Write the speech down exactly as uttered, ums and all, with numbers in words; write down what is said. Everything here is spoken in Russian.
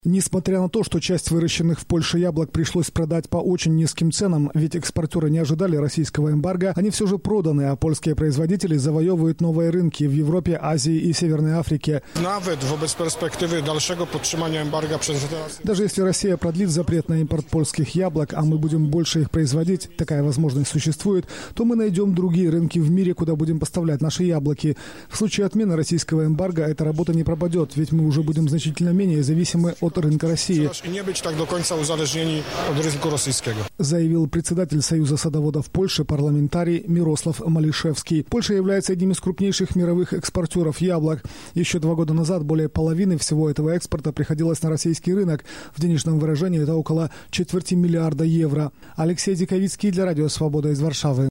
Несмотря на то, что часть выращенных в Польше яблок пришлось продать по очень низким ценам, ведь экспортеры не ожидали российского эмбарго, они все же проданы, а польские производители завоевывают новые рынки в Европе, Азии и Северной Африке. Даже если Россия продлит запрет на импорт польских яблок, а мы будем больше их производить, такая возможность существует, то мы найдем другие рынки в мире, куда будем поставлять наши яблоки. В случае отмены российского эмбарго эта работа не пропадет, ведь мы уже будем значительно менее зависимы от рынка России, заявил председатель Союза садоводов Польши, парламентарий Мирослав Малишевский. Польша является одним из крупнейших мировых экспортеров яблок. Еще два года назад более половины всего этого экспорта приходилось на российский рынок. В денежном выражении это около четверти миллиарда евро. Алексей Диковицкий для Радио Свобода из Варшавы.